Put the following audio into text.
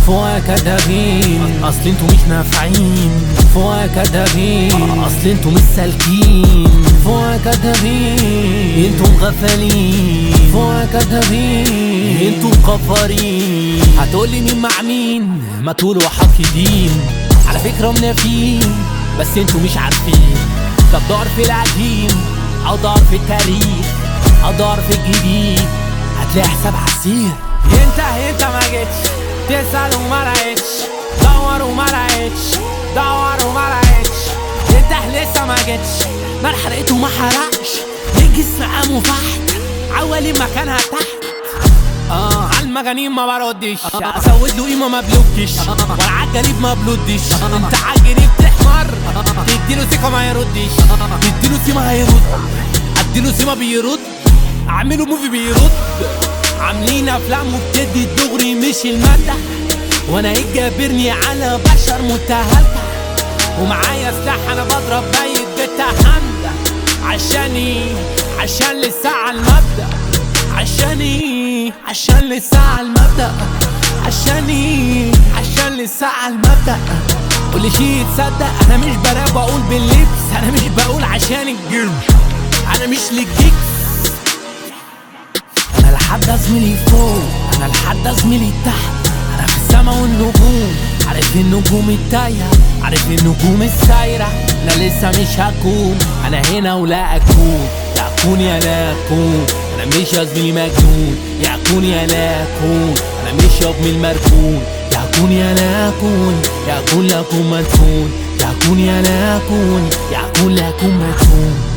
فوق كدابين، اصل انتوا مش نافعين. فوق كدابين، اصل انتوا مش سالكين. فوق كدابين، انتوا مغفلين. فوق كدابين، انتوا مقفرين. هتقولي مين مع مين؟ ما تقولوا حاقدين. على فكرة منافين بس انتوا مش عارفين. ده الدار في القديم او دار في التاريخ او دار في الجديد، هتلاقي حساب عسير. انت ما جيتش تسأل وما لقيتش، دور وما لقيتش، دور وما لقيتش. انت لسه ما جيتش، نار حرقته ما حرقش. الجسم قام فحت، عوالي مكانها تحت. عالمجانين ما بردش، ازود له قيمه ما بلوكش، ولا عالجليب ما بلودش. انت عالجنيه بتحمر، تديله ثقه ما يردش، تديله سيما هيرد، اديله سيما بيرد، اعمله موفي بيرد. عاملين افلام وبتدي الدغري مش المادة، وانا ايه جابرني على بشر متهالكة. ومعايا سلاح انا بضرب ميت بالتهندة، عشان لسه على المبدأ. عشان لسه على المبدأ. عشان لسه على المبدأ. كل شي يتصدق، انا مش براب بقول باللبس، انا مش بقول عشان الجيم، انا مش للجيكس. انا لحد زميلي فوق، انا لحد زميلي تحت. انا في السما والنجوم، عارف النجوم التايهة، عارف النجوم السايرة. انا لسه مش هكون، انا هنا ولا اكون. يا اكون يا لا اكون، انا مش يا زميلي مجنون. يا اكون يا لا اكون، انا مش يا ابن المركون. يا اكون يا لا اكون، يا اكون لا اكون مدفون. يا اكون يا لا اكون، يا اكون لا اكون مدفون.